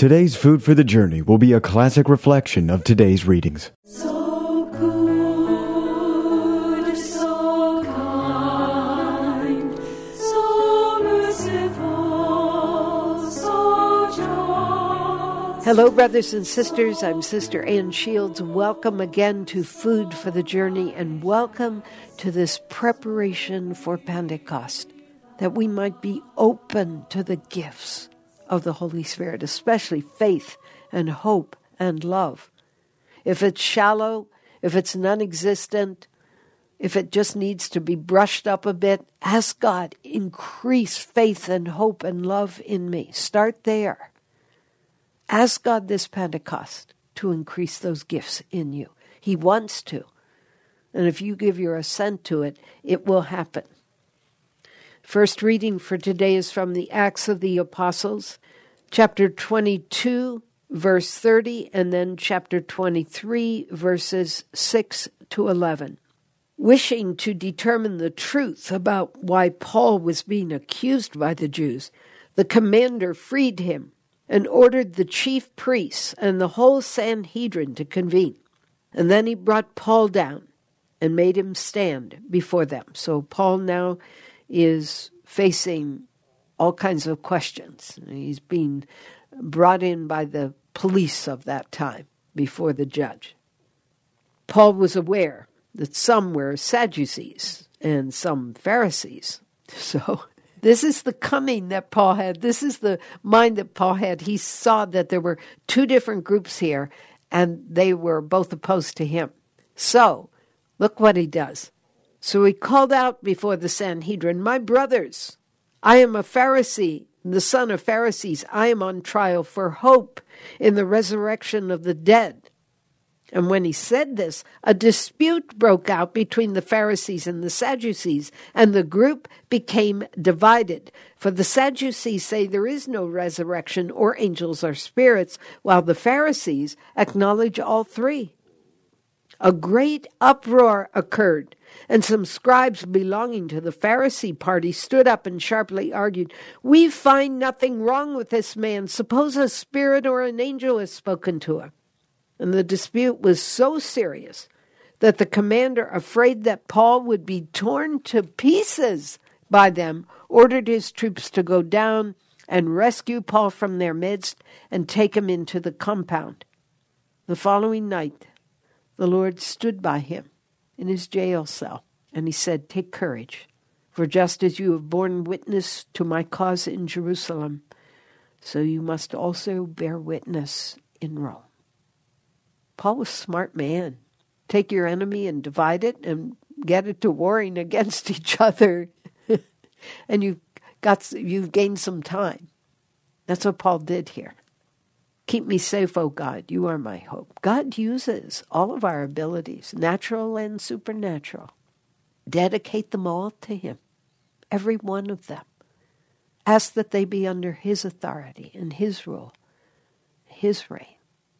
Today's Food for the Journey will be a classic reflection of today's readings. So good, so kind, so merciful, so just. Hello, brothers and sisters. I'm Sister Ann Shields. Welcome again to Food for the Journey, and welcome to this preparation for Pentecost, that we might be open to the gifts of the Holy Spirit, especially faith and hope and love. If it's shallow, if it's non-existent, if it just needs to be brushed up a bit, ask God, increase faith and hope and love in me. Start there. Ask God this Pentecost to increase those gifts in you. He wants to. And if you give your assent to it, it will happen. First reading for today is from the Acts of the Apostles, chapter 22, verse 30, and then chapter 23, verses 6 to 11. Wishing to determine the truth about why Paul was being accused by the Jews, the commander freed him and ordered the chief priests and the whole Sanhedrin to convene. And then he brought Paul down and made him stand before them. So Paul now is facing all kinds of questions. He's being brought in by the police of that time before the judge. Paul was aware that some were Sadducees and some Pharisees. So this is the coming that Paul had. This is the mind that Paul had. He saw that there were two different groups here, and they were both opposed to him. So look what he does. So he called out before the Sanhedrin, "My brothers, I am a Pharisee, the son of Pharisees. I am on trial for hope in the resurrection of the dead." And when he said this, a dispute broke out between the Pharisees and the Sadducees, and the group became divided. For the Sadducees say there is no resurrection or angels or spirits, while the Pharisees acknowledge all three. A great uproar occurred, and some scribes belonging to the Pharisee party stood up and sharply argued, "We find nothing wrong with this man. Suppose a spirit or an angel has spoken to him." And the dispute was so serious that the commander, afraid that Paul would be torn to pieces by them, ordered his troops to go down and rescue Paul from their midst and take him into the compound. The following night, the Lord stood by him in his jail cell, and he said, "Take courage, for just as you have borne witness to my cause in Jerusalem, so you must also bear witness in Rome." Paul was a smart man. Take your enemy and divide it and get it to warring against each other, and you've gained some time. That's what Paul did here. Keep me safe, O God, you are my hope. God uses all of our abilities, natural and supernatural. Dedicate them all to him, every one of them. Ask that they be under his authority and his rule, his reign.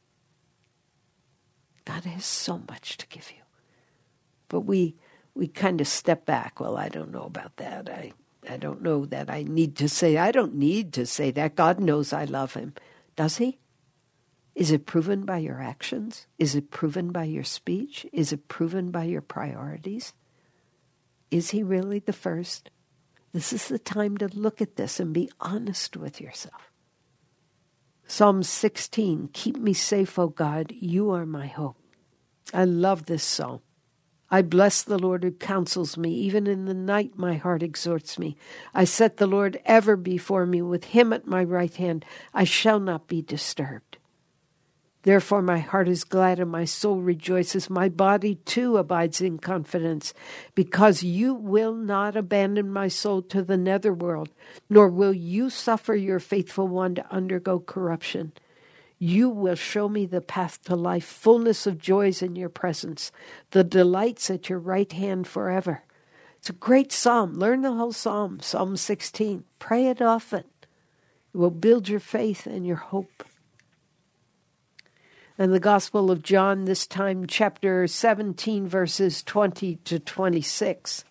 God has so much to give you. But we kind of step back. Well, I don't know about that. I don't know that I need to say. I don't need to say that. God knows I love him. Does he? Is it proven by your actions? Is it proven by your speech? Is it proven by your priorities? Is he really the first? This is the time to look at this and be honest with yourself. Psalm 16, "Keep me safe, O God, you are my hope." I love this psalm. I bless the Lord who counsels me. Even in the night my heart exhorts me. I set the Lord ever before me. With him at my right hand, I shall not be disturbed. Therefore my heart is glad and my soul rejoices. My body too abides in confidence, because you will not abandon my soul to the netherworld, nor will you suffer your faithful one to undergo corruption. You will show me the path to life, fullness of joys in your presence, the delights at your right hand forever. It's a great psalm. Learn the whole psalm, Psalm 16. Pray it often. It will build your faith and your hope. And the Gospel of John, this time chapter 17, verses 20 to 26.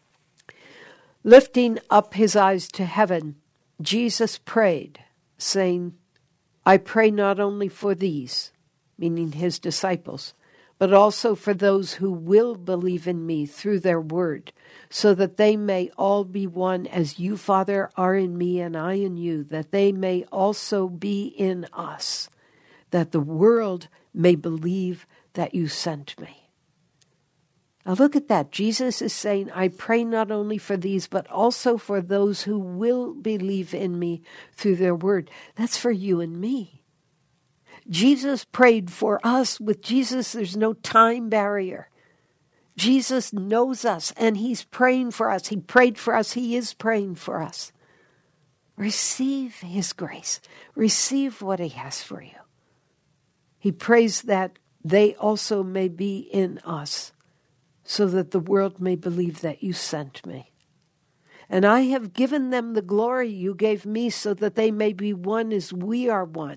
Lifting up his eyes to heaven, Jesus prayed, saying, I pray not only for these, meaning his disciples, but also for those who will believe in me through their word, so that they may all be one as you, Father, are in me and I in you, that they may also be in us, that the world may believe that you sent me. Now look at that. Jesus is saying, I pray not only for these, but also for those who will believe in me through their word. That's for you and me. Jesus prayed for us. With Jesus, there's no time barrier. Jesus knows us, and he's praying for us. He prayed for us. He is praying for us. Receive his grace. Receive what he has for you. He prays that they also may be in us, so that the world may believe that you sent me. And I have given them the glory you gave me, so that they may be one as we are one.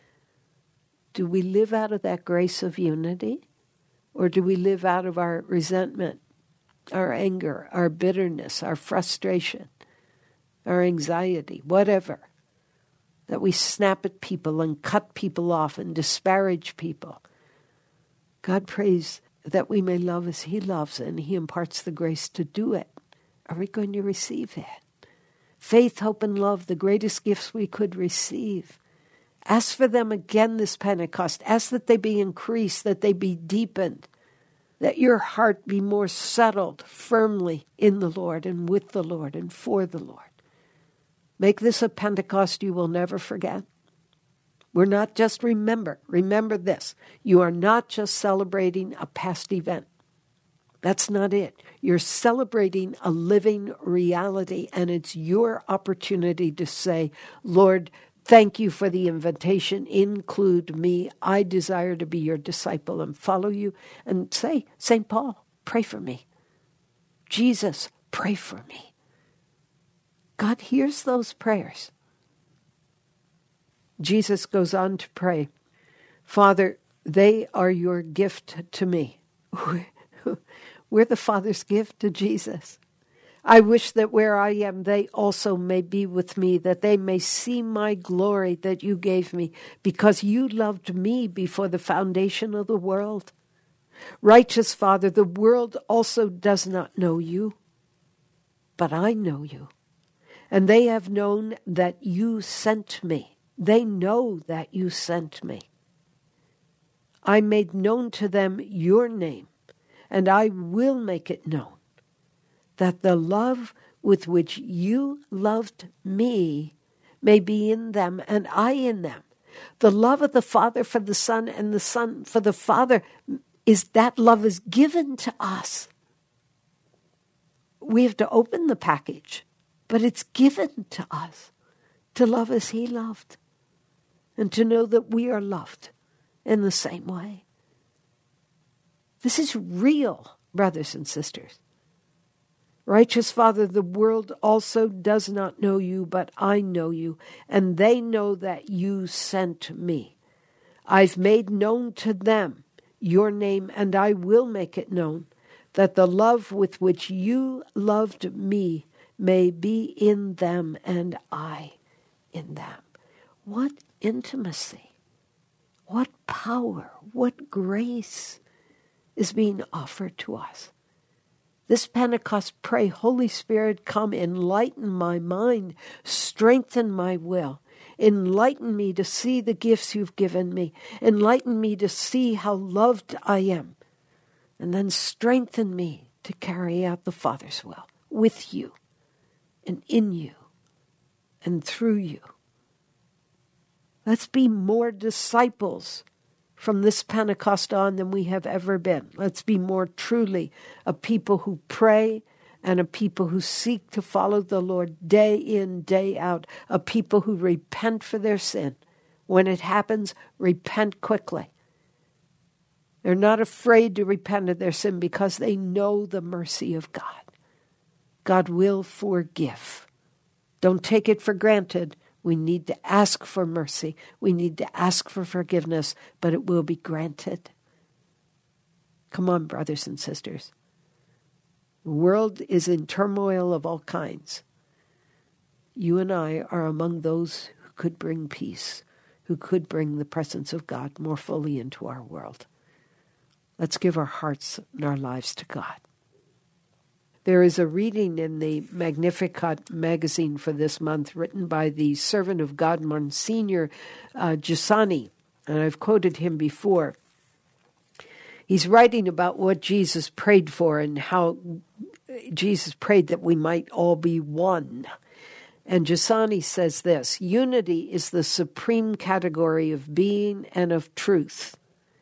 Do we live out of that grace of unity? Or do we live out of our resentment, our anger, our bitterness, our frustration, our anxiety, whatever? That we snap at people and cut people off and disparage people. God prays that we may love as he loves, and he imparts the grace to do it. Are we going to receive it? Faith, hope, and love, the greatest gifts we could receive. Ask for them again this Pentecost. Ask that they be increased, that they be deepened, that your heart be more settled firmly in the Lord and with the Lord and for the Lord. Make this a Pentecost you will never forget. We're not just remember this. You are not just celebrating a past event. That's not it. You're celebrating a living reality, and it's your opportunity to say, Lord, thank you for the invitation. Include me. I desire to be your disciple and follow you. And say, St. Paul, pray for me. Jesus, pray for me. God hears those prayers. Jesus goes on to pray, Father, they are your gift to me. We're the Father's gift to Jesus. I wish that where I am, they also may be with me, that they may see my glory that you gave me, because you loved me before the foundation of the world. Righteous Father, the world also does not know you, but I know you. And they have known that you sent me. They know that you sent me. I made known to them your name, and I will make it known, that the love with which you loved me may be in them and I in them. The love of the Father for the Son and the Son for the Father, is that love is given to us. We have to open the package, but it's given to us to love as he loved and to know that we are loved in the same way. This is real, brothers and sisters. Righteous Father, the world also does not know you, but I know you, and they know that you sent me. I've made known to them your name, and I will make it known, that the love with which you loved me may be in them and I in them. What intimacy, what power, what grace is being offered to us. This Pentecost, pray, Holy Spirit, come, enlighten my mind, strengthen my will, enlighten me to see the gifts you've given me, enlighten me to see how loved I am, and then strengthen me to carry out the Father's will with you and in you and through you. Let's be more disciples from this Pentecost on than we have ever been. Let's be more truly a people who pray and a people who seek to follow the Lord day in, day out, a people who repent for their sin. When it happens, repent quickly. They're not afraid to repent of their sin because they know the mercy of God. God will forgive. Don't take it for granted. We need to ask for mercy. We need to ask for forgiveness, but it will be granted. Come on, brothers and sisters. The world is in turmoil of all kinds. You and I are among those who could bring peace who could bring the presence of God more fully into our world. Let's give our hearts and our lives to God. There is a reading in the Magnificat magazine for this month written by the servant of God, Monsignor Giussani, and I've quoted him before. He's writing about what Jesus prayed for and how Jesus prayed that we might all be one. And Giussani says this: unity is the supreme category of being and of truth,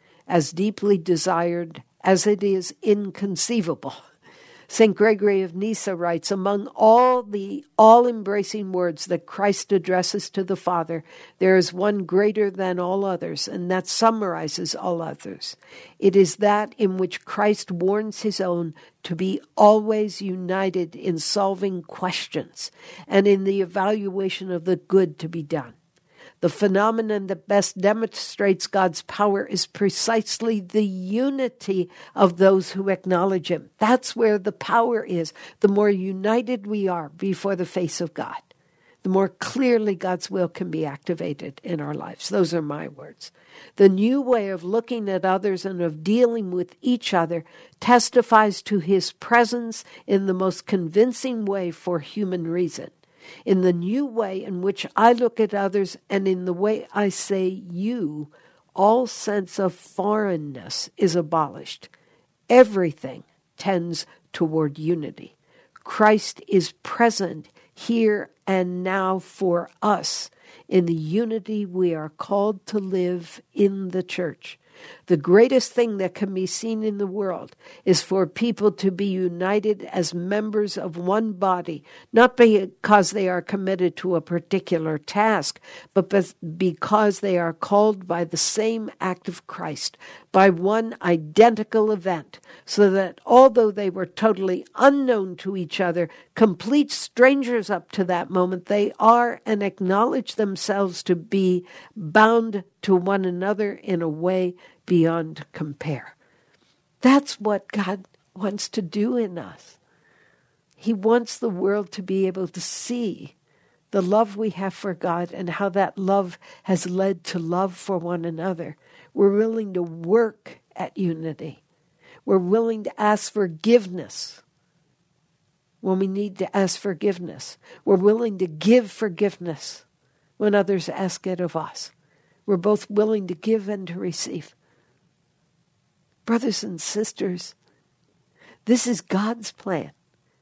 as deeply desired as it is inconceivable. St. Gregory of Nyssa writes, among all the all-embracing words that Christ addresses to the Father, there is one greater than all others, and that summarizes all others. It is that in which Christ warns his own to be always united in solving questions and in the evaluation of the good to be done. The phenomenon that best demonstrates God's power is precisely the unity of those who acknowledge him. That's where the power is. The more united we are before the face of God, the more clearly God's will can be activated in our lives. Those are my words. The new way of looking at others and of dealing with each other testifies to his presence in the most convincing way for human reason. In the new way in which I look at others and in the way I say you, all sense of foreignness is abolished. Everything tends toward unity. Christ is present here and now for us in the unity we are called to live in the church. The greatest thing that can be seen in the world is for people to be united as members of one body, not because they are committed to a particular task, but because they are called by the same act of Christ, by one identical event, so that although they were totally unknown to each other, complete strangers up to that moment, they are and acknowledge themselves to be bound to one another in a way beyond compare. That's what God wants to do in us. He wants the world to be able to see the love we have for God and how that love has led to love for one another. We're willing to work at unity. We're willing to ask forgiveness when we need to ask forgiveness. We're willing to give forgiveness when others ask it of us. We're both willing to give and to receive. Brothers and sisters, this is God's plan.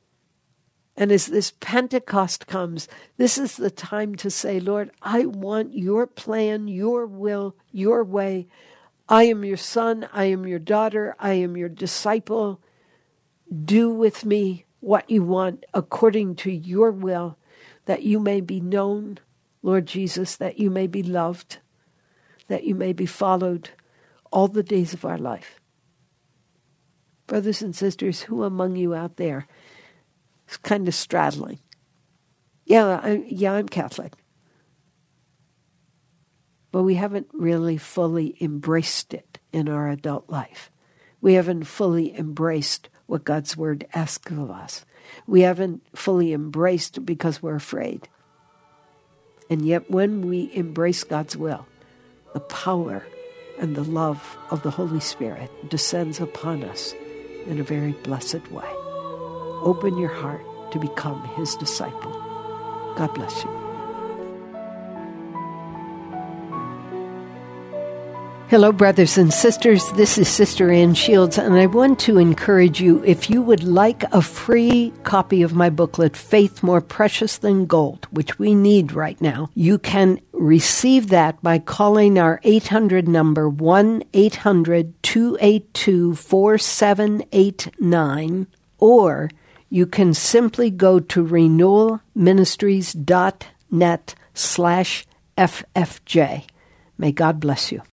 And as this Pentecost comes, this is the time to say, Lord, I want your plan, your will, your way. I am your son, I am your daughter, I am your disciple. Do with me what you want according to your will, that you may be known, Lord Jesus, that you may be loved, that you may be followed all the days of our life. Brothers and sisters, who among you out there is kind of straddling? I'm Catholic. But we haven't really fully embraced it in our adult life. We haven't fully embraced what God's word asks of us. We haven't fully embraced because we're afraid. And yet when we embrace God's will, the power and the love of the Holy Spirit descends upon us in a very blessed way. Open your heart to become his disciple. God bless you. Hello, brothers and sisters. This is Sister Ann Shields, and I want to encourage you, if you would like a free copy of my booklet, Faith More Precious Than Gold, which we need right now, you can receive that by calling our 800 number, 1-800-282-4789, or you can simply go to renewalministries.net/FFJ. May God bless you.